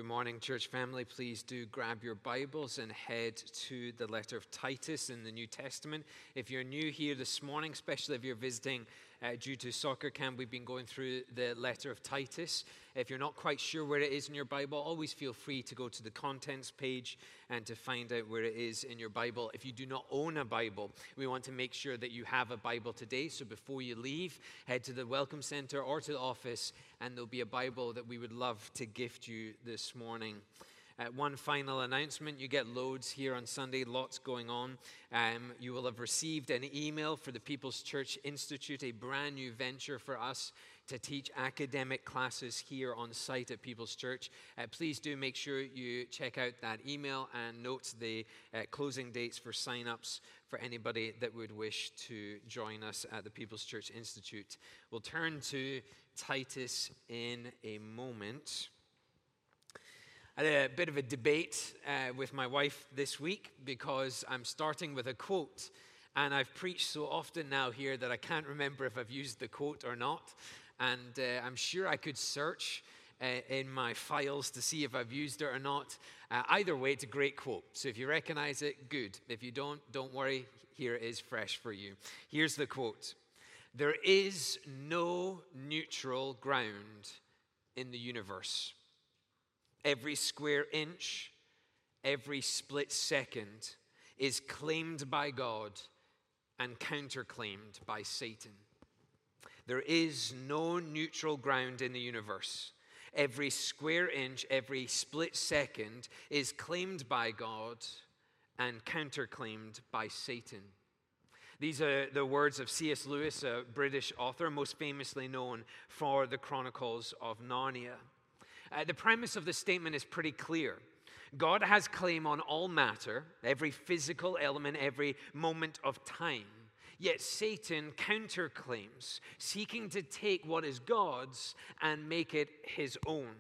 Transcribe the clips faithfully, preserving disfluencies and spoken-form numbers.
Good morning, church family. Please do grab your Bibles and head to the letter of Titus in the New Testament. If you're new here this morning, especially if you're visiting uh, due to soccer camp, we've been going through the letter of Titus. If you're not quite sure where it is in your Bible, always feel free to go to the contents page and to find out where it is in your Bible. If you do not own a Bible, we want to make sure that you have a Bible today. So before you leave, head to the Welcome Center or to the office, and there'll be a Bible that we would love to gift you this morning. Uh, one final announcement. You get loads here on Sunday, lots going on. Um, you will have received an email for the People's Church Institute, a brand new venture for us to teach academic classes here on site at People's Church. Uh, please do make sure you check out that email and note the uh, closing dates for sign-ups for anybody that would wish to join us at the People's Church Institute. We'll turn to Titus in a moment. I had a bit of a debate uh, with my wife this week because I'm starting with a quote, and I've preached so often now here that I can't remember if I've used the quote or not, and uh, I'm sure I could search uh, in my files to see if I've used it or not. Uh, either way, it's a great quote, so if you recognize it, good. If you don't, don't worry, here it is fresh for you. Here's the quote: "There is no neutral ground in the universe. Every square inch, every split second is claimed by God and counterclaimed by Satan. There is no neutral ground in the universe. Every square inch, every split second is claimed by God and counterclaimed by Satan." These are the words of C S Lewis, a British author, most famously known for the Chronicles of Narnia. Uh, the premise of the statement is pretty clear. God has claim on all matter, every physical element, every moment of time. Yet Satan counterclaims, seeking to take what is God's and make it his own.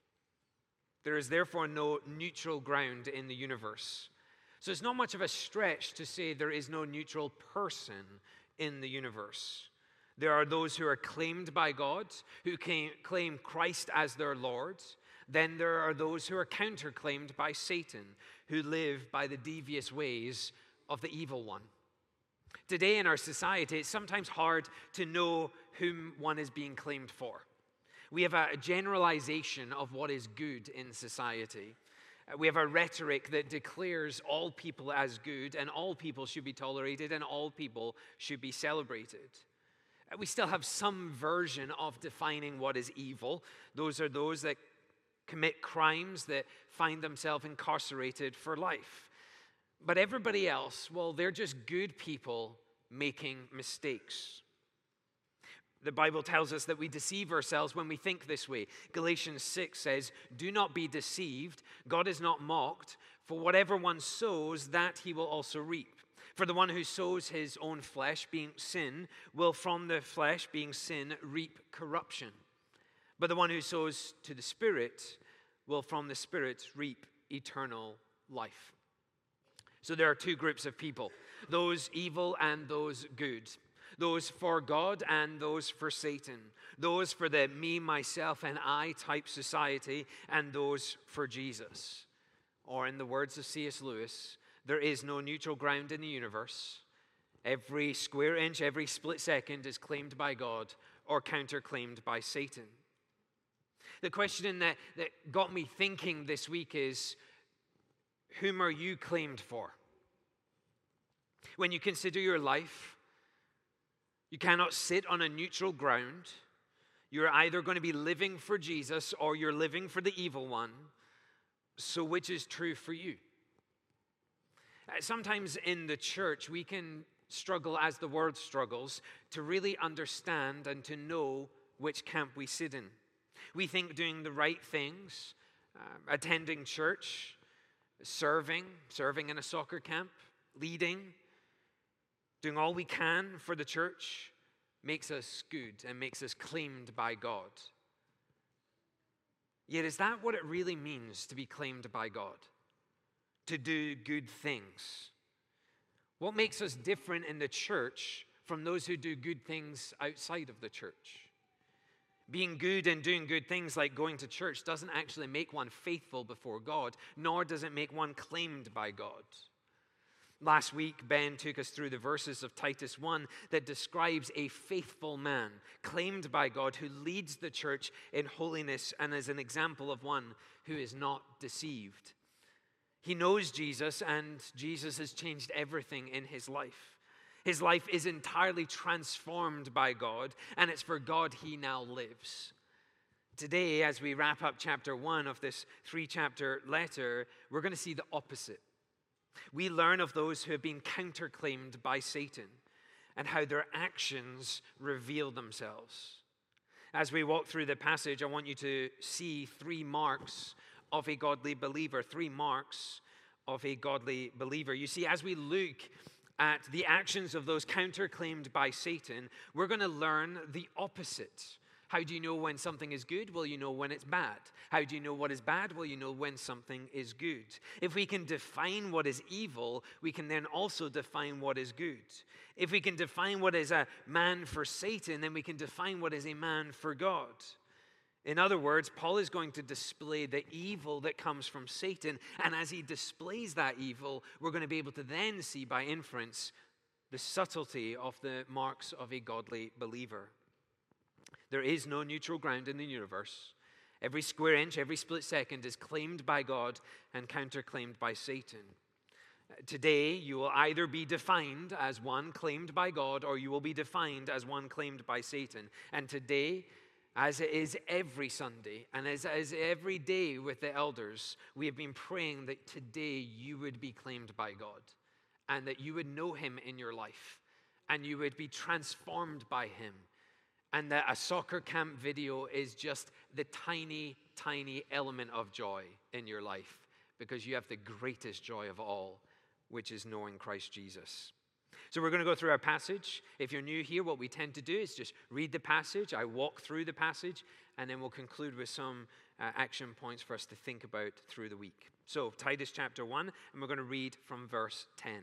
There is therefore no neutral ground in the universe. So it's not much of a stretch to say there is no neutral person in the universe. There are those who are claimed by God, who claim Christ as their Lord. Then there are those who are counterclaimed by Satan, who live by the devious ways of the evil one. Today in our society, it's sometimes hard to know whom one is being claimed for. We have a generalization of what is good in society. We have a rhetoric that declares all people as good, and all people should be tolerated, and all people should be celebrated. We still have some version of defining what is evil. Those are those that commit crimes, that find themselves incarcerated for life. But everybody else, well, they're just good people making mistakes. The Bible tells us that we deceive ourselves when we think this way. Galatians six says, "Do not be deceived. God is not mocked. For whatever one sows, that he will also reap. For the one who sows his own flesh, being sin, will from the flesh, being sin, reap corruption. But the one who sows to the Spirit will from the Spirit reap eternal life." So there are two groups of people, those evil and those good, those for God and those for Satan, those for the me, myself, and I type society, and those for Jesus. Or in the words of C S Lewis, there is no neutral ground in the universe. Every square inch, every split second is claimed by God or counterclaimed by Satan. The question that, that got me thinking this week is, whom are you claimed for? When you consider your life, you cannot sit on a neutral ground. You're either going to be living for Jesus or you're living for the evil one. So which is true for you? Sometimes in the church, we can struggle, as the world struggles, to really understand and to know which camp we sit in. We think doing the right things, uh, attending church, serving, serving in a soccer camp, leading, doing all we can for the church makes us good and makes us claimed by God. Yet is that what it really means to be claimed by God? To do good things? What makes us different in the church from those who do good things outside of the church? Being good and doing good things like going to church doesn't actually make one faithful before God, nor does it make one claimed by God. Last week, Ben took us through the verses of Titus one that describes a faithful man, claimed by God, who leads the church in holiness and is an example of one who is not deceived. He knows Jesus, and Jesus has changed everything in his life. His life is entirely transformed by God, and it's for God he now lives. Today, as we wrap up chapter one of this three-chapter letter, we're going to see the opposite. We learn of those who have been counterclaimed by Satan and how their actions reveal themselves. As we walk through the passage, I want you to see three marks of a godly believer, three marks of a godly believer. You see, as we look at the actions of those counterclaimed by Satan, we're going to learn the opposite. How do you know when something is good? Well, you know when it's bad. How do you know what is bad? Well, you know when something is good. If we can define what is evil, we can then also define what is good. If we can define what is a man for Satan, then we can define what is a man for God. In other words, Paul is going to display the evil that comes from Satan, and as he displays that evil, we're going to be able to then see by inference the subtlety of the marks of a godly believer. There is no neutral ground in the universe. Every square inch, every split second is claimed by God and counterclaimed by Satan. Today, you will either be defined as one claimed by God, or you will be defined as one claimed by Satan. And today, as it is every Sunday, and as, as every day with the elders, we have been praying that today you would be claimed by God, and that you would know him in your life, and you would be transformed by him. And that a soccer camp video is just the tiny, tiny element of joy in your life, because you have the greatest joy of all, which is knowing Christ Jesus. So we're going to go through our passage. If you're new here, what we tend to do is just read the passage. I walk through the passage, and then we'll conclude with some uh, action points for us to think about through the week. So Titus chapter one, and we're going to read from verse ten.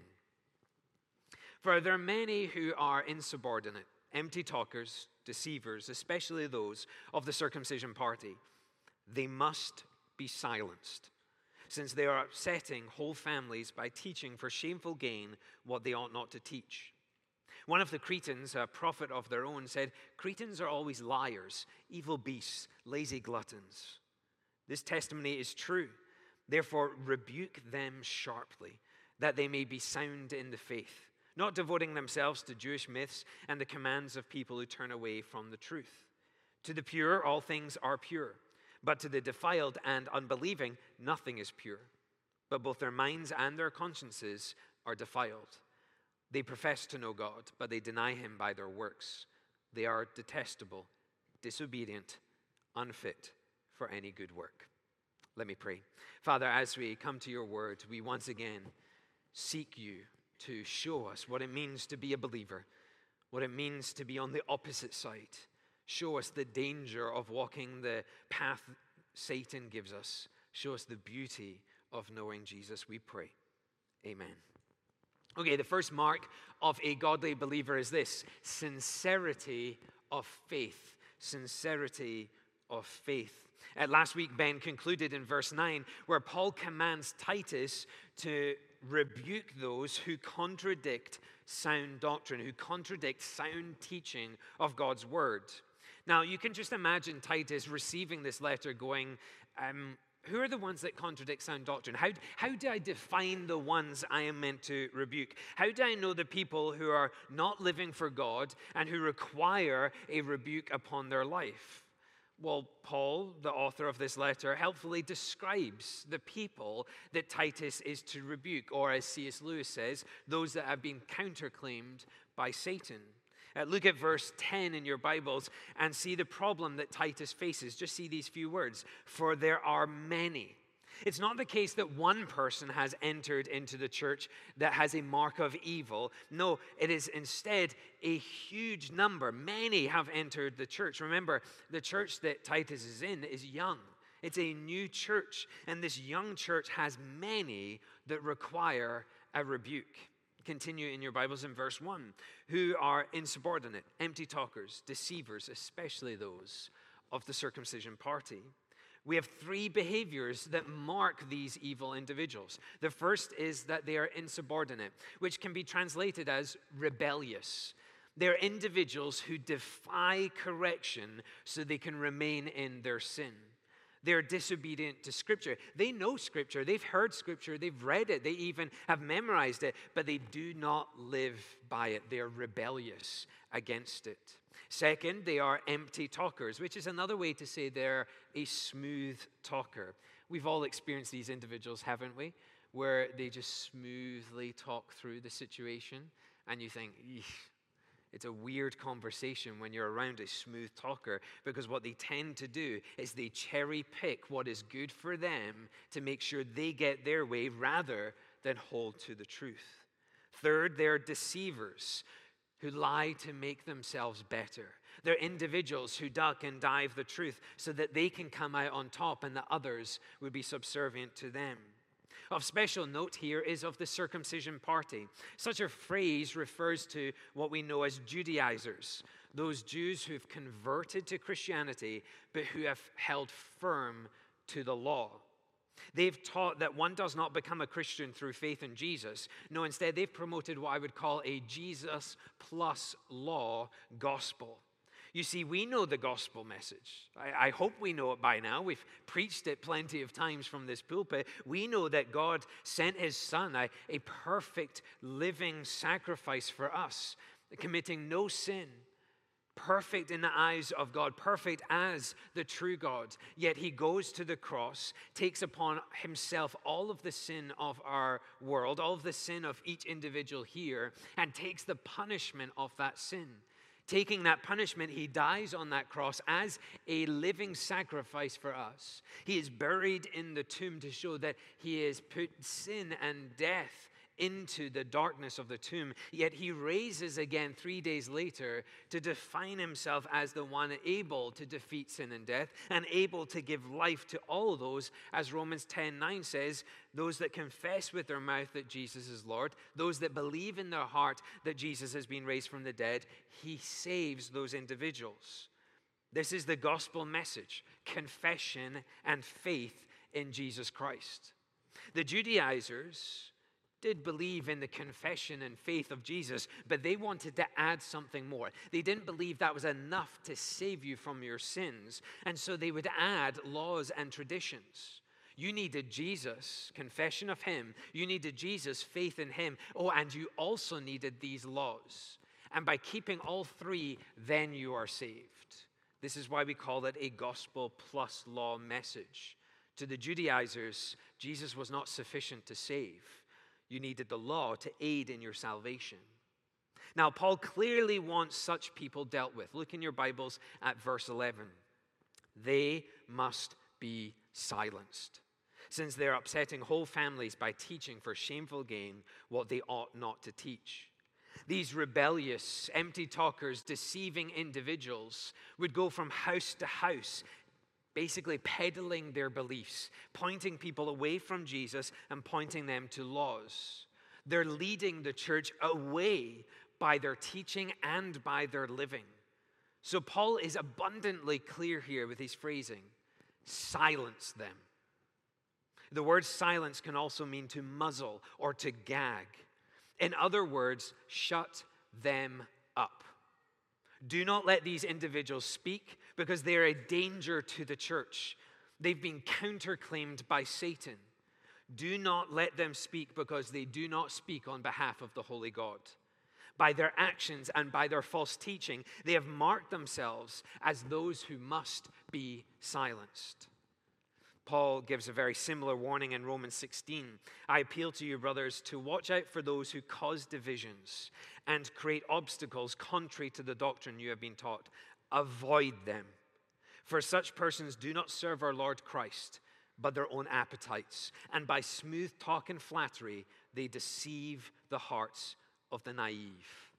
For there are many who are insubordinate, empty talkers, deceivers, especially those of the circumcision party. They must be silenced, since they are upsetting whole families by teaching for shameful gain what they ought not to teach. One of the Cretans, a prophet of their own, said, "Cretans are always liars, evil beasts, lazy gluttons." This testimony is true. Therefore, rebuke them sharply, that they may be sound in the faith, not devoting themselves to Jewish myths and the commands of people who turn away from the truth. To the pure, all things are pure, but to the defiled and unbelieving, nothing is pure. But both their minds and their consciences are defiled. They profess to know God, but they deny him by their works. They are detestable, disobedient, unfit for any good work. Let me pray. Father, as we come to your word, we once again seek you to show us what it means to be a believer, what it means to be on the opposite side. Show us the danger of walking the path Satan gives us. Show us the beauty of knowing Jesus, we pray. Amen. Okay, the first mark of a godly believer is this: sincerity of faith. Sincerity of faith. Uh, last week, Ben concluded in verse nine, where Paul commands Titus to rebuke those who contradict sound doctrine, who contradict sound teaching of God's word. Now, you can just imagine Titus receiving this letter going, um, who are the ones that contradict sound doctrine? How, how do I define the ones I am meant to rebuke? How do I know the people who are not living for God and who require a rebuke upon their life? Well, Paul, the author of this letter, helpfully describes the people that Titus is to rebuke, or as C S Lewis says, those that have been counterclaimed by Satan. Uh, look at verse ten in your Bibles and see the problem that Titus faces. Just see these few words. For there are many. It's not the case that one person has entered into the church that has a mark of evil. No, it is instead a huge number. Many have entered the church. Remember, the church that Titus is in is young. It's a new church, and this young church has many that require a rebuke. Continue in your Bibles in verse one. Who are insubordinate, empty talkers, deceivers, especially those of the circumcision party. We have three behaviors that mark these evil individuals. The first is that they are insubordinate, which can be translated as rebellious. They're individuals who defy correction so they can remain in their sin. They're disobedient to Scripture. They know Scripture. They've heard Scripture. They've read it. They even have memorized it, but they do not live by it. They're rebellious against it. Second, they are empty talkers, which is another way to say they're a smooth talker. We've all experienced these individuals, haven't we? Where they just smoothly talk through the situation, and you think, eesh. It's a weird conversation when you're around a smooth talker, because what they tend to do is they cherry pick what is good for them to make sure they get their way rather than hold to the truth. Third, they're deceivers who lie to make themselves better. They're individuals who duck and dive the truth so that they can come out on top and the others would be subservient to them. Of special note here is of the circumcision party. Such a phrase refers to what we know as Judaizers, those Jews who've converted to Christianity but who have held firm to the law. They've taught that one does not become a Christian through faith in Jesus. No, instead they've promoted what I would call a Jesus plus law gospel. You see, we know the gospel message. I, I hope we know it by now. We've preached it plenty of times from this pulpit. We know that God sent his Son, a, a perfect living sacrifice for us, committing no sin, perfect in the eyes of God, perfect as the true God. Yet he goes to the cross, takes upon himself all of the sin of our world, all of the sin of each individual here, and takes the punishment of that sin. Taking that punishment, he dies on that cross as a living sacrifice for us. He is buried in the tomb to show that he has put sin and death into the darkness of the tomb. Yet he raises again three days later to define himself as the one able to defeat sin and death and able to give life to all those, as Romans ten nine says, those that confess with their mouth that Jesus is Lord, those that believe in their heart that Jesus has been raised from the dead. He saves those individuals. This is the gospel message: confession and faith in Jesus Christ. The Judaizers did believe in the confession and faith of Jesus, but they wanted to add something more. They didn't believe that was enough to save you from your sins, and so they would add laws and traditions. You needed Jesus, confession of him. You needed Jesus, faith in him. Oh, and you also needed these laws. And by keeping all three, then you are saved. This is why we call it a gospel plus law message. To the Judaizers, Jesus was not sufficient to save. You needed the law to aid in your salvation. Now, Paul clearly wants such people dealt with. Look in your Bibles at verse eleven. They must be silenced, since they're upsetting whole families by teaching for shameful gain what they ought not to teach. These rebellious, empty talkers, deceiving individuals would go from house to house, basically peddling their beliefs, pointing people away from Jesus and pointing them to laws. They're leading the church away by their teaching and by their living. So Paul is abundantly clear here with his phrasing: silence them. The word silence can also mean to muzzle or to gag. In other words, shut them up. Do not let these individuals speak, because they are a danger to the church. They've been counterclaimed by Satan. Do not let them speak, because they do not speak on behalf of the Holy God. By their actions and by their false teaching, they have marked themselves as those who must be silenced. Paul gives a very similar warning in Romans sixteen. I appeal to you, brothers, to watch out for those who cause divisions and create obstacles contrary to the doctrine you have been taught. Avoid them. For such persons do not serve our Lord Christ, but their own appetites. And by smooth talk and flattery, they deceive the hearts of the naive.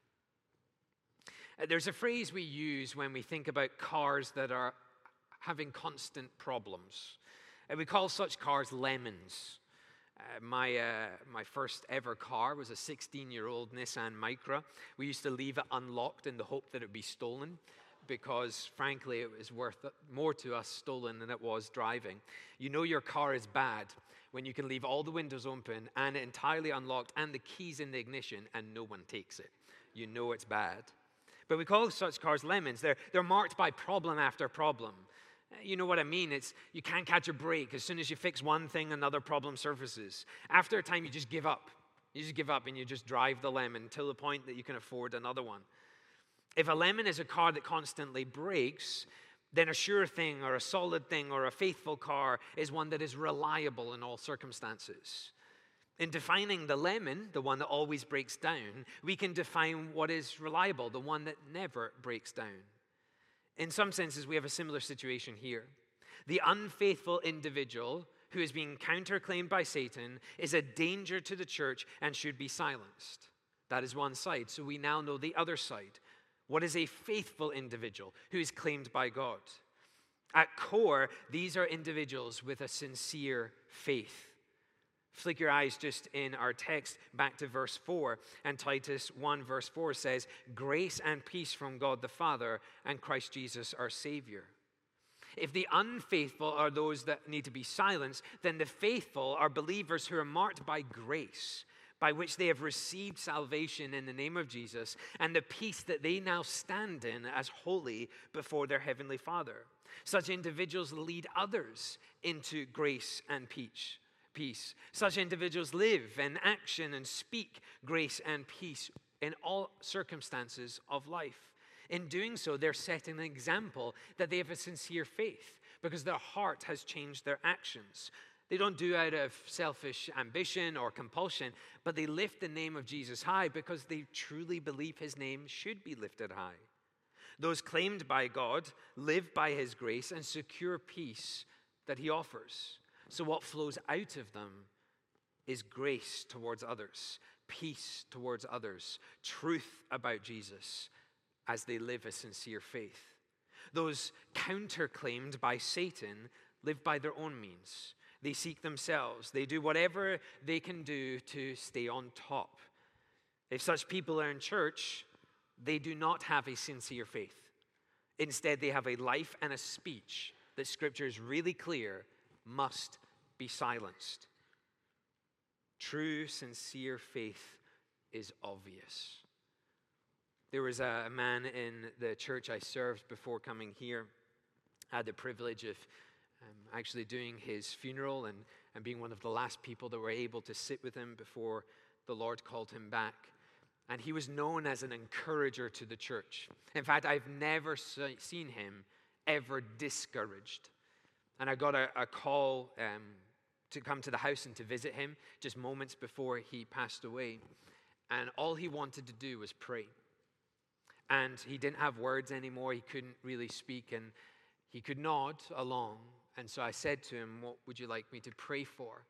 There's a phrase we use when we think about cars that are having constant problems. And we call such cars lemons. Uh, my, uh, my first ever car was a sixteen-year-old Nissan Micra. We used to leave it unlocked in the hope that it would be stolen. because, frankly, it was worth more to us stolen than it was driving. You know your car is bad when you can leave all the windows open and entirely unlocked and the keys in the ignition and no one takes it. You know it's bad. But we call such cars lemons. They're, they're marked by problem after problem. You know what I mean? It's you can't catch a break. As soon as you fix one thing, another problem surfaces. After a time, you just give up. You just give up and you just drive the lemon till the point that you can afford another one. If a lemon is a car that constantly breaks, then a sure thing or a solid thing or a faithful car is one that is reliable in all circumstances. In defining the lemon, the one that always breaks down, we can define what is reliable, the one that never breaks down. In some senses, we have a similar situation here. The unfaithful individual who is being counterclaimed by Satan is a danger to the church and should be silenced. That is one side. So we now know the other side. What is a faithful individual who is claimed by God? At core, these are individuals with a sincere faith. Flick your eyes just in our text back to verse four. And Titus one verse four says, "Grace and peace from God the Father and Christ Jesus our Savior." If the unfaithful are those that need to be silenced, then the faithful are believers who are marked by grace, by which they have received salvation in the name of Jesus, and the peace that they now stand in as holy before their heavenly Father. Such individuals lead others into grace and peace. Peace. Such individuals live and action and speak grace and peace in all circumstances of life. In doing so, they're setting an example that they have a sincere faith because their heart has changed their actions. They don't do out of selfish ambition or compulsion, but they lift the name of Jesus high because they truly believe his name should be lifted high. Those claimed by God live by his grace and secure peace that he offers. So what flows out of them is grace towards others, peace towards others, truth about Jesus as they live a sincere faith. Those counterclaimed by Satan live by their own means. They seek themselves. They do whatever they can do to stay on top. If such people are in church, they do not have a sincere faith. Instead, they have a life and a speech that Scripture is really clear must be silenced. True, sincere faith is obvious. There was a man in the church I served before coming here. I had the privilege of um, actually doing his funeral and, and being one of the last people that were able to sit with him before the Lord called him back. And he was known as an encourager to the church. In fact, I've never se- seen him ever discouraged. And I got a, a call um, to come to the house and to visit him just moments before he passed away. And all he wanted to do was pray. And he didn't have words anymore. He couldn't really speak. And he could nod along. And so I said to him, "What would you like me to pray for?"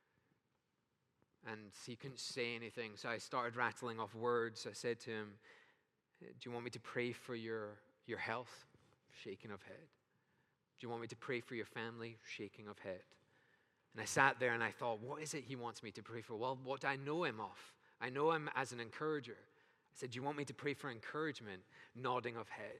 And he couldn't say anything. So I started rattling off words. I said to him, "Do you want me to pray for your, your health?" Shaking of head. "Do you want me to pray for your family?" Shaking of head. And I sat there and I thought, what is it he wants me to pray for? Well, what do I know him of? I know him as an encourager. I said, "Do you want me to pray for encouragement?" Nodding of head.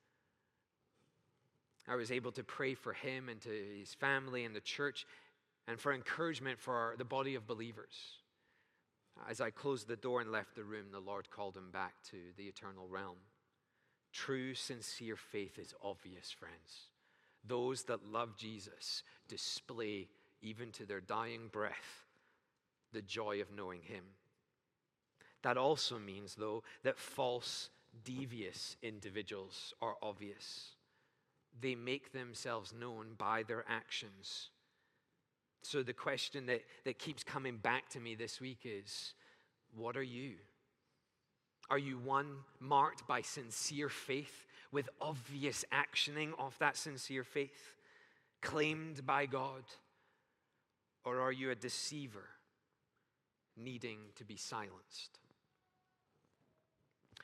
I was able to pray for him and to his family and the church and for encouragement for the body of believers. As I closed the door and left the room, the Lord called him back to the eternal realm. True, sincere faith is obvious, friends. Those that love Jesus display, even to their dying breath, the joy of knowing him. That also means, though, that false, devious individuals are obvious. They make themselves known by their actions. So the question that, that keeps coming back to me this week is, what are you? Are you one marked by sincere faith with obvious actioning of that sincere faith, claimed by God? Or are you a deceiver needing to be silenced?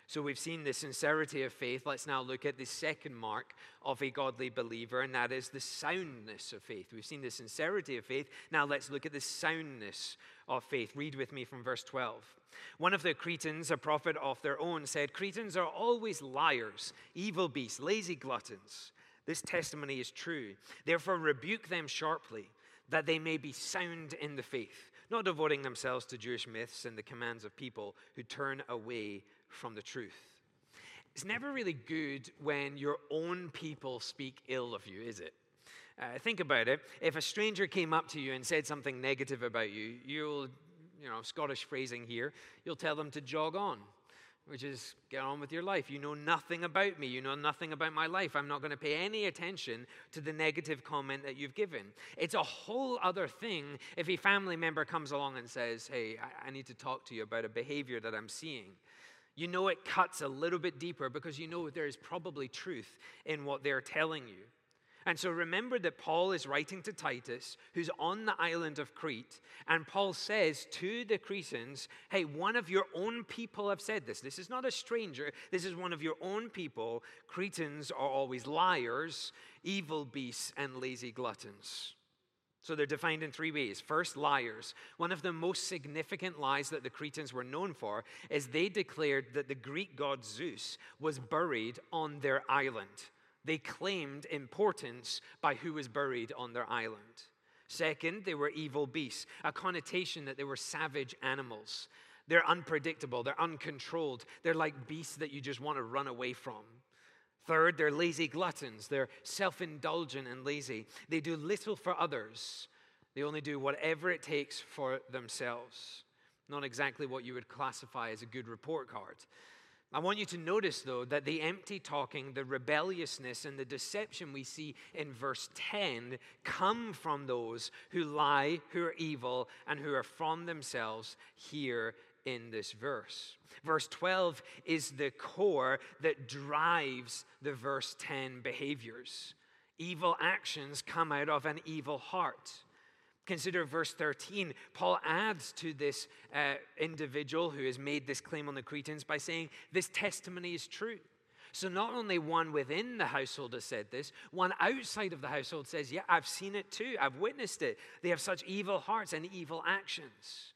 So we've seen the sincerity of faith. Let's now look at the second mark of a godly believer, and that is the soundness of faith. We've seen the sincerity of faith. Now let's look at the soundness of faith. Read with me from verse twelve. One of the Cretans, a prophet of their own, said, "Cretans are always liars, evil beasts, lazy gluttons. This testimony is true. Therefore rebuke them sharply, that they may be sound in the faith, not devoting themselves to Jewish myths and the commands of people who turn away from the truth." It's never really good when your own people speak ill of you, is it? Uh, think about it. If a stranger came up to you and said something negative about you, you'll, you know, Scottish phrasing here, you'll tell them to jog on, which is get on with your life. You know nothing about me. You know nothing about my life. I'm not going to pay any attention to the negative comment that you've given. It's a whole other thing if a family member comes along and says, "Hey, I, I need to talk to you about a behavior that I'm seeing." You know it cuts a little bit deeper because you know there is probably truth in what they're telling you. And so remember that Paul is writing to Titus, who's on the island of Crete, and Paul says to the Cretans, hey, one of your own people have said this. This is not a stranger. This is one of your own people. Cretans are always liars, evil beasts, and lazy gluttons. So they're defined in three ways. First, liars. One of the most significant lies that the Cretans were known for is they declared that the Greek god Zeus was buried on their island. They claimed importance by who was buried on their island. Second, they were evil beasts, a connotation that they were savage animals. They're unpredictable, they're uncontrolled, they're like beasts that you just want to run away from. Third, they're lazy gluttons. They're self-indulgent and lazy. They do little for others. They only do whatever it takes for themselves. Not exactly what you would classify as a good report card. I want you to notice, though, that the empty talking, the rebelliousness, and the deception we see in verse ten come from those who lie, who are evil, and who are from themselves here in this verse. Verse twelve is the core that drives the verse ten behaviors. Evil actions come out of an evil heart. Consider verse thirteen. Paul adds to this uh, individual who has made this claim on the Cretans by saying, this testimony is true. So not only one within the household has said this, one outside of the household says, yeah, I've seen it too. I've witnessed it. They have such evil hearts and evil actions.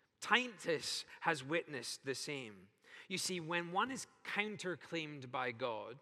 Titus has witnessed the same. You see, when one is counterclaimed by God,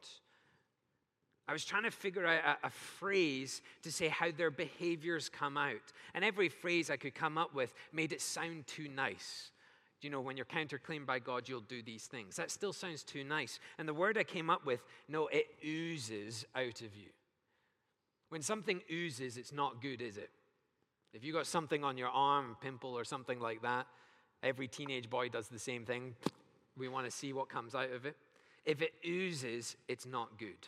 I was trying to figure out a, a phrase to say how their behaviors come out. And every phrase I could come up with made it sound too nice. You know, when you're counterclaimed by God, you'll do these things. That still sounds too nice. And the word I came up with, no, it oozes out of you. When something oozes, it's not good, is it? If you got something on your arm, a pimple or something like that, every teenage boy does the same thing. We want to see what comes out of it. If it oozes, it's not good.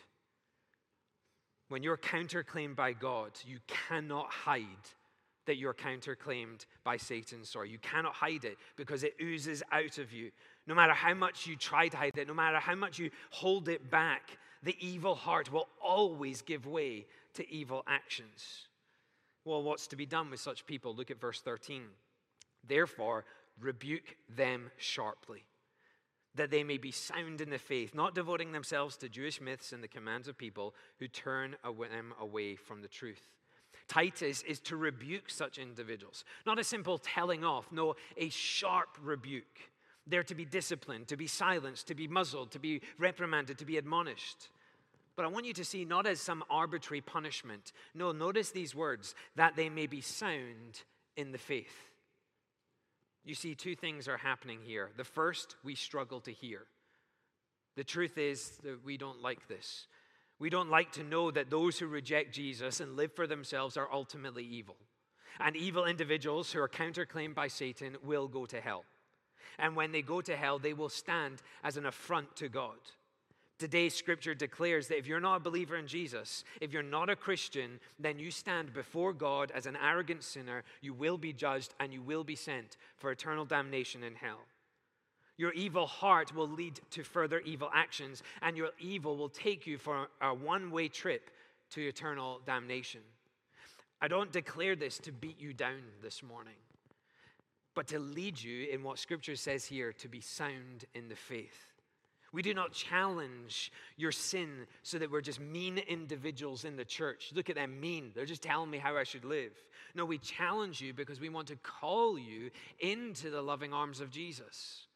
When you're counterclaimed by God, you cannot hide that you're counterclaimed by Satan. Sorry, you cannot hide it because it oozes out of you. No matter how much you try to hide it, no matter how much you hold it back, the evil heart will always give way to evil actions. Well, what's to be done with such people? Look at verse thirteen. Therefore, rebuke them sharply, that they may be sound in the faith, not devoting themselves to Jewish myths and the commands of people who turn them away from the truth. Titus is to rebuke such individuals, not a simple telling off, no, a sharp rebuke. They're to be disciplined, to be silenced, to be muzzled, to be reprimanded, to be admonished. But I want you to see not as some arbitrary punishment. No, notice these words, that they may be sound in the faith. You see, two things are happening here. The first, we struggle to hear. The truth is that we don't like this. We don't like to know that those who reject Jesus and live for themselves are ultimately evil. And evil individuals who are counterclaimed by Satan will go to hell. And when they go to hell, they will stand as an affront to God. Today's scripture declares that if you're not a believer in Jesus, if you're not a Christian, then you stand before God as an arrogant sinner. You will be judged and you will be sent for eternal damnation in hell. Your evil heart will lead to further evil actions, and your evil will take you for a one-way trip to eternal damnation. I don't declare this to beat you down this morning, but to lead you in what scripture says here, to be sound in the faith. We do not challenge your sin so that we're just mean individuals in the church. Look at them mean. They're just telling me how I should live. No, we challenge you because we want to call you into the loving arms of Jesus.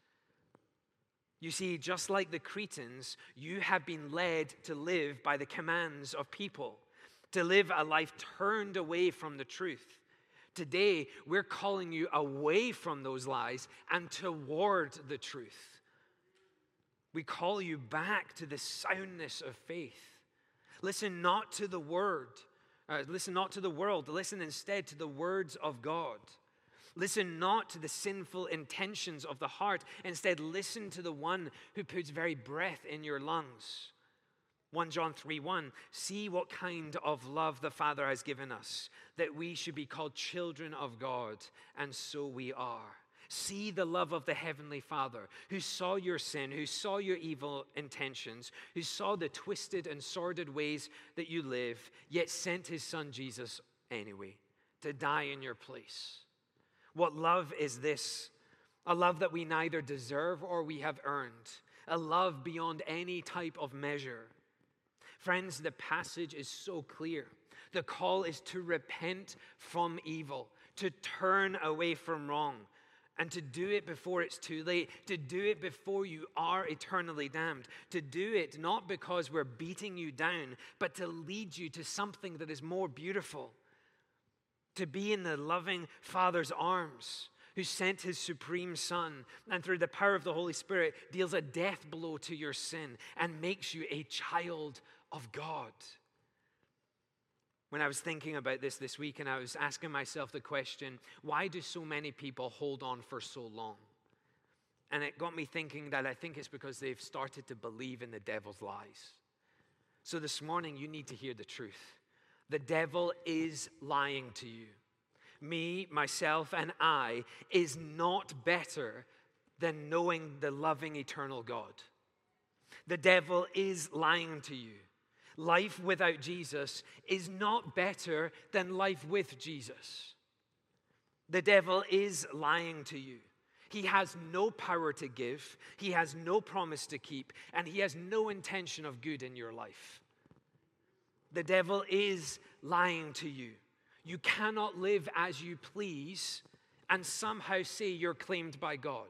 You see, just like the Cretans, you have been led to live by the commands of people, to live a life turned away from the truth. Today, we're calling you away from those lies and toward the truth. We call you back to the soundness of faith. Listen not to the word. Uh, listen not to the world. Listen instead to the words of God. Listen not to the sinful intentions of the heart. Instead, listen to the one who puts very breath in your lungs. First John three one, see what kind of love the Father has given us, that we should be called children of God, and so we are. See the love of the Heavenly Father, who saw your sin, who saw your evil intentions, who saw the twisted and sordid ways that you live, yet sent his Son Jesus anyway to die in your place. What love is this? A love that we neither deserve or we have earned. A love beyond any type of measure. Friends, the passage is so clear. The call is to repent from evil, to turn away from wrong, and to do it before it's too late, to do it before you are eternally damned, to do it not because we're beating you down, but to lead you to something that is more beautiful, to be in the loving Father's arms, who sent his supreme Son, and through the power of the Holy Spirit deals a death blow to your sin and makes you a child of God. When I was thinking about this this week and I was asking myself the question, why do so many people hold on for so long? And it got me thinking that I think it's because they've started to believe in the devil's lies. So this morning, you need to hear the truth. The devil is lying to you. Me, myself, and I is not better than knowing the loving, eternal God. The devil is lying to you. Life without Jesus is not better than life with Jesus. The devil is lying to you. He has no power to give. He has no promise to keep. And he has no intention of good in your life. The devil is lying to you. You cannot live as you please and somehow say you're claimed by God.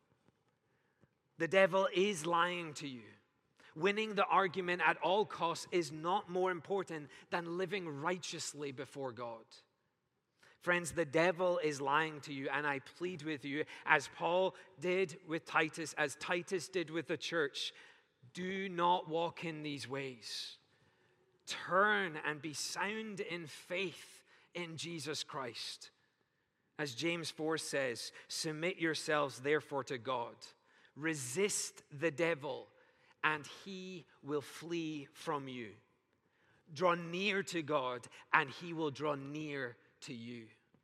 The devil is lying to you. Winning the argument at all costs is not more important than living righteously before God. Friends, the devil is lying to you, and I plead with you, as Paul did with Titus, as Titus did with the church, do not walk in these ways. Turn and be sound in faith in Jesus Christ. As James four says, submit yourselves therefore to God. Resist the devil, and he will flee from you. Draw near to God, and he will draw near to you.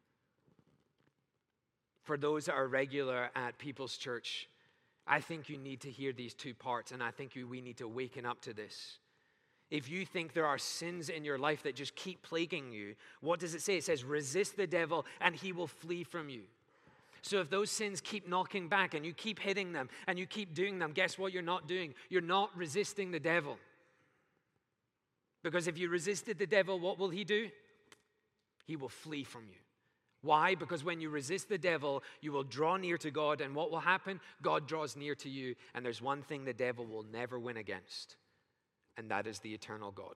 For those that are regular at People's Church, I think you need to hear these two parts, and I think we need to waken up to this. If you think there are sins in your life that just keep plaguing you, what does it say? It says, resist the devil, and he will flee from you. So if those sins keep knocking back and you keep hitting them and you keep doing them, guess what you're not doing? You're not resisting the devil. Because if you resisted the devil, what will he do? He will flee from you. Why? Because when you resist the devil, you will draw near to God, and what will happen? God draws near to you, and there's one thing the devil will never win against, and that is the eternal God.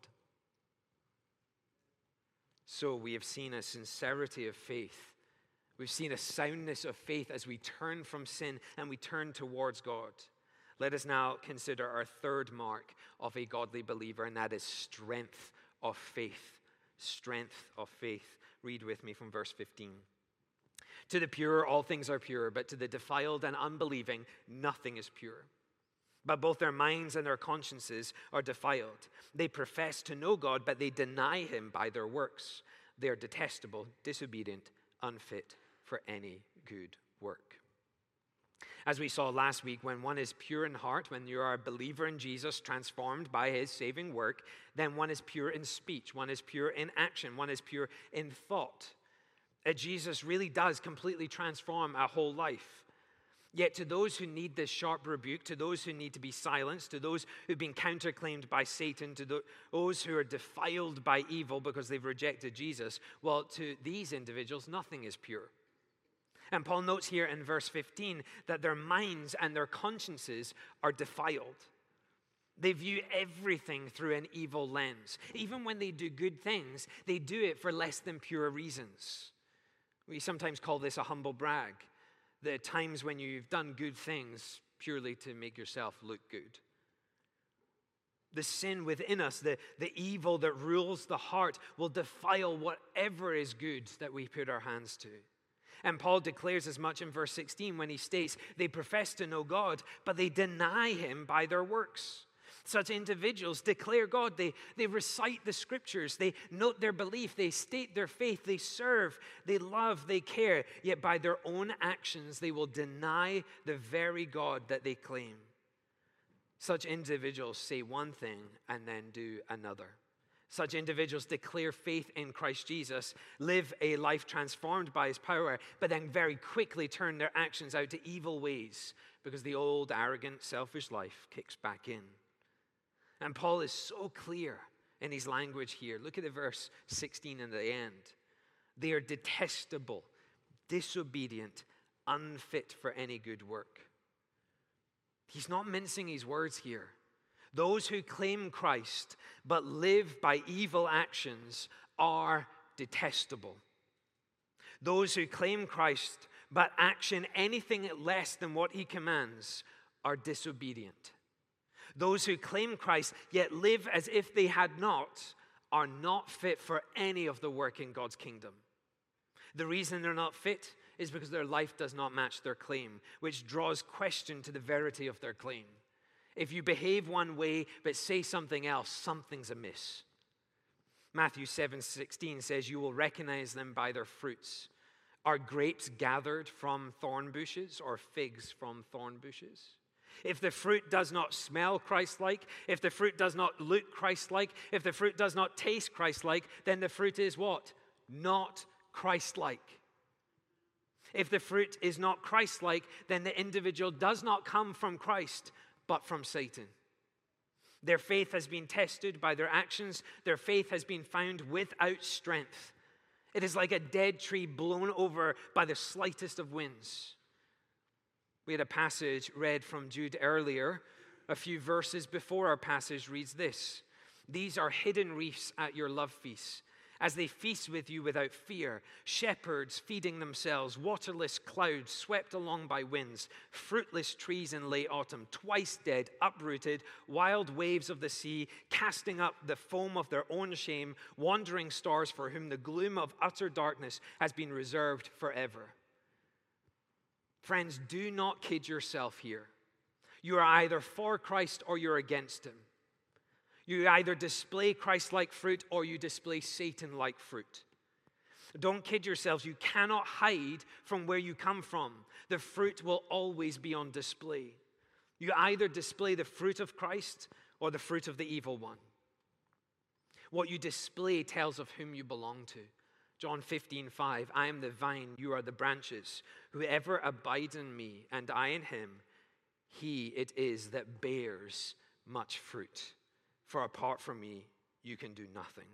So we have seen a sincerity of faith. We've seen a soundness of faith as we turn from sin and we turn towards God. Let us now consider our third mark of a godly believer, and that is strength of faith. Strength of faith. Read with me from verse fifteen. To the pure, all things are pure, but to the defiled and unbelieving, nothing is pure. But both their minds and their consciences are defiled. They profess to know God, but they deny him by their works. They are detestable, disobedient, unfit for any good work. As we saw last week, when one is pure in heart, when you are a believer in Jesus, transformed by his saving work, then one is pure in speech, one is pure in action, one is pure in thought. Uh, Jesus really does completely transform our whole life. Yet to those who need this sharp rebuke, to those who need to be silenced, to those who've been counterclaimed by Satan, to those who are defiled by evil because they've rejected Jesus, well, to these individuals, nothing is pure. And Paul notes here in verse fifteen that their minds and their consciences are defiled. They view everything through an evil lens. Even when they do good things, they do it for less than pure reasons. We sometimes call this a humble brag. The times when you've done good things purely to make yourself look good. The sin within us, the, the evil that rules the heart, will defile whatever is good that we put our hands to. And Paul declares as much in verse sixteen when he states, they profess to know God, but they deny him by their works. Such individuals declare God, they, they recite the scriptures, they note their belief, they state their faith, they serve, they love, they care, yet by their own actions they will deny the very God that they claim. Such individuals say one thing and then do another. Such individuals declare faith in Christ Jesus, live a life transformed by his power, but then very quickly turn their actions out to evil ways because the old, arrogant, selfish life kicks back in. And Paul is so clear in his language here. Look at the verse sixteen in the end. They are detestable, disobedient, unfit for any good work. He's not mincing his words here. Those who claim Christ but live by evil actions are detestable. Those who claim Christ but action anything less than what he commands are disobedient. Those who claim Christ yet live as if they had not are not fit for any of the work in God's kingdom. The reason they're not fit is because their life does not match their claim, which draws question to the verity of their claim. If you behave one way but say something else, something's amiss. Matthew seven sixteen says, you will recognize them by their fruits. Are grapes gathered from thorn bushes or figs from thorn bushes? If the fruit does not smell Christ-like, if the fruit does not look Christ-like, if the fruit does not taste Christ-like, then the fruit is what? Not Christ-like. If the fruit is not Christ-like, then the individual does not come from Christ, but from Satan. Their faith has been tested by their actions. Their faith has been found without strength. It is like a dead tree blown over by the slightest of winds. We had a passage read from Jude earlier. A few verses before our passage reads this. These are hidden reefs at your love feasts, as they feast with you without fear, shepherds feeding themselves, waterless clouds swept along by winds, fruitless trees in late autumn, twice dead, uprooted, wild waves of the sea, casting up the foam of their own shame, wandering stars for whom the gloom of utter darkness has been reserved forever. Friends, do not kid yourself here. You are either for Christ or you're against him. You either display Christ-like fruit or you display Satan-like fruit. Don't kid yourselves. You cannot hide from where you come from. The fruit will always be on display. You either display the fruit of Christ or the fruit of the evil one. What you display tells of whom you belong to. John fifteen five, I am the vine, you are the branches. Whoever abides in me and I in him, he it is that bears much fruit. For apart from me, you can do nothing.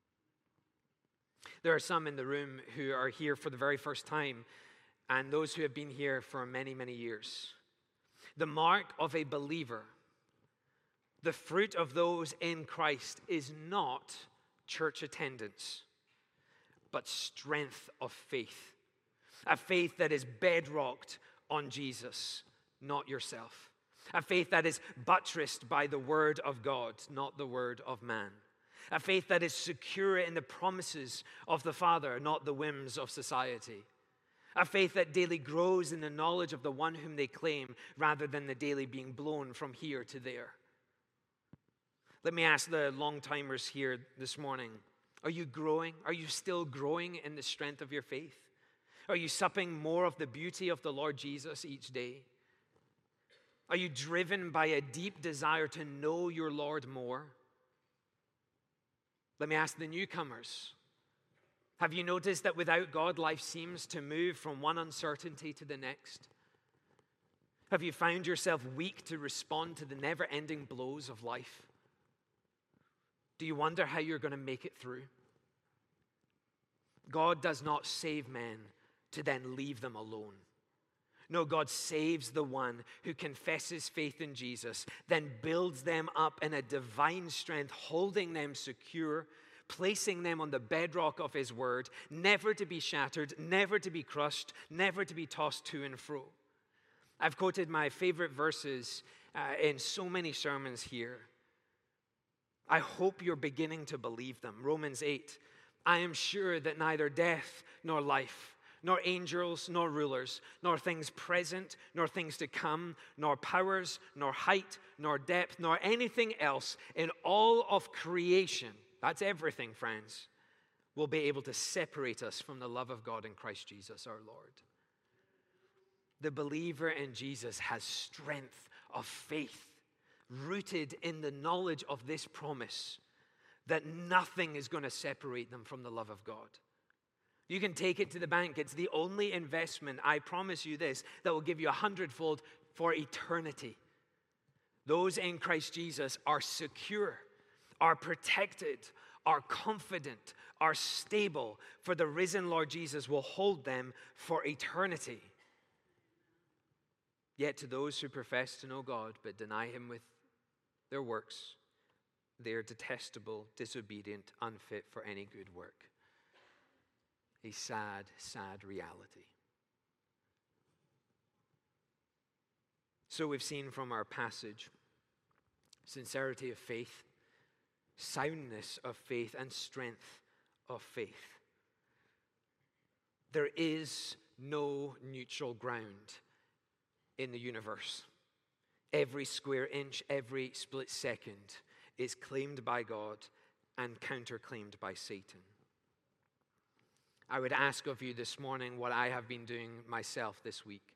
There are some in the room who are here for the very first time, and those who have been here for many, many years. The mark of a believer, the fruit of those in Christ, is not church attendance, but strength of faith. A faith that is bedrocked on Jesus, not yourself. A faith that is buttressed by the word of God, not the word of man. A faith that is secure in the promises of the Father, not the whims of society. A faith that daily grows in the knowledge of the one whom they claim, rather than the daily being blown from here to there. Let me ask the long-timers here this morning, are you growing? Are you still growing in the strength of your faith? Are you supping more of the beauty of the Lord Jesus each day? Are you driven by a deep desire to know your Lord more? Let me ask the newcomers. Have you noticed that without God, life seems to move from one uncertainty to the next? Have you found yourself weak to respond to the never-ending blows of life? Do you wonder how you're going to make it through? God does not save men to then leave them alone. No, God saves the one who confesses faith in Jesus, then builds them up in a divine strength, holding them secure, placing them on the bedrock of his word, never to be shattered, never to be crushed, never to be tossed to and fro. I've quoted my favorite verses uh, in so many sermons here. I hope you're beginning to believe them. Romans eight, I am sure that neither death nor life, nor angels, nor rulers, nor things present, nor things to come, nor powers, nor height, nor depth, nor anything else in all of creation, that's everything, friends, will be able to separate us from the love of God in Christ Jesus our Lord. The believer in Jesus has strength of faith, rooted in the knowledge of this promise that nothing is going to separate them from the love of God. You can take it to the bank. It's the only investment, I promise you this, that will give you a hundredfold for eternity. Those in Christ Jesus are secure, are protected, are confident, are stable, for the risen Lord Jesus will hold them for eternity. Yet to those who profess to know God but deny him with their works, they are detestable, disobedient, unfit for any good work. A sad, sad reality. So we've seen from our passage sincerity of faith, soundness of faith, and strength of faith. There is no neutral ground in the universe. Every square inch, every split second is claimed by God and counterclaimed by Satan. I would ask of you this morning what I have been doing myself this week.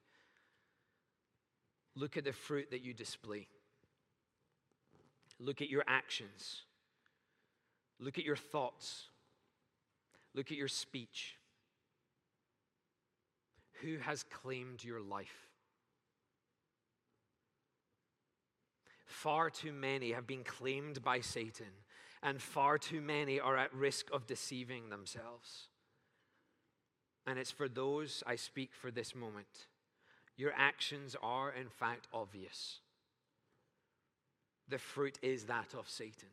Look at the fruit that you display. Look at your actions. Look at your thoughts. Look at your speech. Who has claimed your life? Far too many have been claimed by Satan, and far too many are at risk of deceiving themselves. And it's for those I speak for this moment. Your actions are, in fact, obvious. The fruit is that of Satan.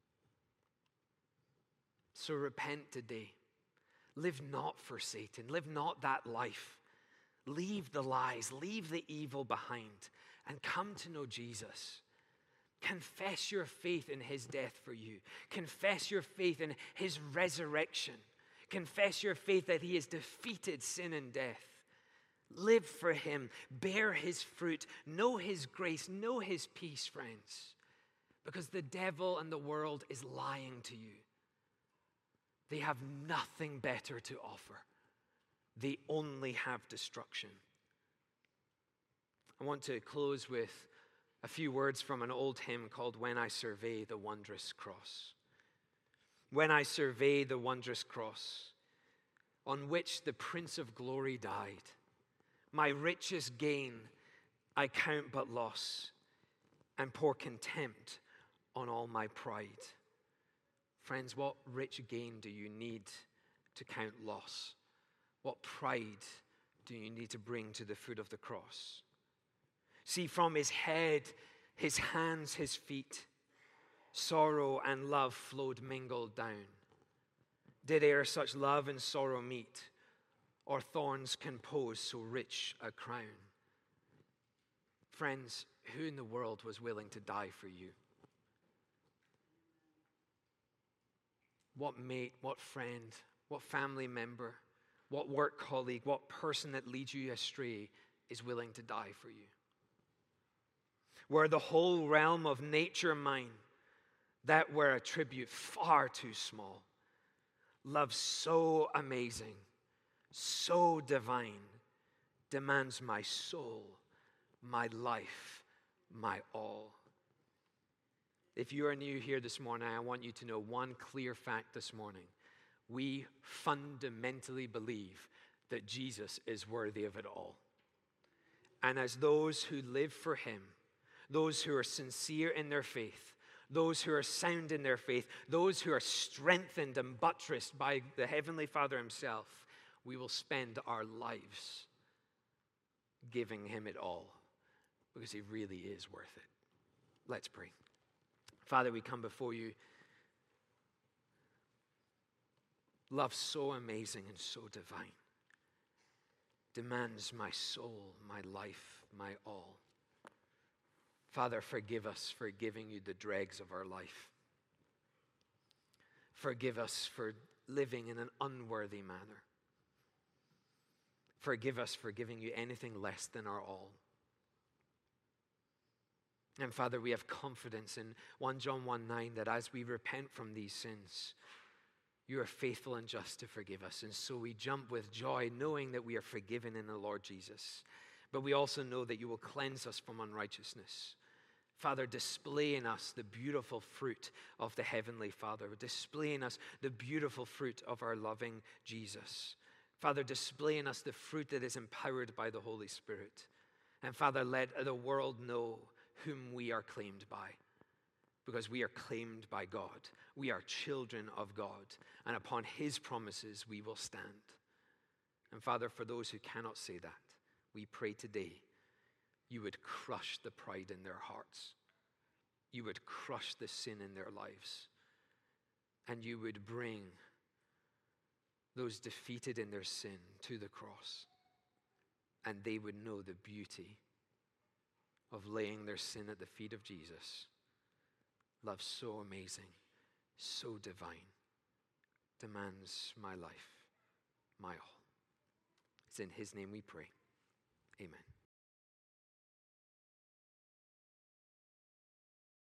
So repent today. Live not for Satan. Live not that life. Leave the lies. Leave the evil behind and come to know Jesus. Confess your faith in his death for you. Confess your faith in his resurrection. Confess your faith that he has defeated sin and death. Live for him. Bear his fruit. Know his grace. Know his peace, friends. Because the devil and the world is lying to you. They have nothing better to offer. They only have destruction. I want to close with a few words from an old hymn called When I Survey the Wondrous Cross. When I survey the wondrous cross on which the Prince of Glory died, my richest gain I count but loss and pour contempt on all my pride. Friends, what rich gain do you need to count loss? What pride do you need to bring to the foot of the cross? See, from his head, his hands, his feet, sorrow and love flowed mingled down. Did e'er such love and sorrow meet, or thorns compose so rich a crown? Friends, who in the world was willing to die for you? What mate, what friend, what family member, what work colleague, what person that leads you astray is willing to die for you? Were the whole realm of nature mine, that were a tribute far too small. Love so amazing, so divine, demands my soul, my life, my all. If you are new here this morning, I want you to know one clear fact this morning. We fundamentally believe that Jesus is worthy of it all. and as those who live for him, those who are sincere in their faith, those who are sound in their faith, those who are strengthened and buttressed by the Heavenly Father himself, we will spend our lives giving him it all because he really is worth it. Let's pray. Father, we come before you. Love so amazing and so divine demands my soul, my life, my all. Father, forgive us for giving you the dregs of our life. Forgive us for living in an unworthy manner. Forgive us for giving you anything less than our all. And Father, we have confidence in First John one nine that as we repent from these sins, you are faithful and just to forgive us. And so we jump with joy knowing that we are forgiven in the Lord Jesus. But we also know that you will cleanse us from unrighteousness. Father, display in us the beautiful fruit of the Heavenly Father. Display in us the beautiful fruit of our loving Jesus. Father, display in us the fruit that is empowered by the Holy Spirit. And Father, let the world know whom we are claimed by. Because we are claimed by God. We are children of God. And upon his promises we will stand. And Father, for those who cannot say that, we pray today you would crush the pride in their hearts. You would crush the sin in their lives. And you would bring those defeated in their sin to the cross. And they would know the beauty of laying their sin at the feet of Jesus. Love so amazing, so divine, demands my life, my all. It's in his name we pray. Amen.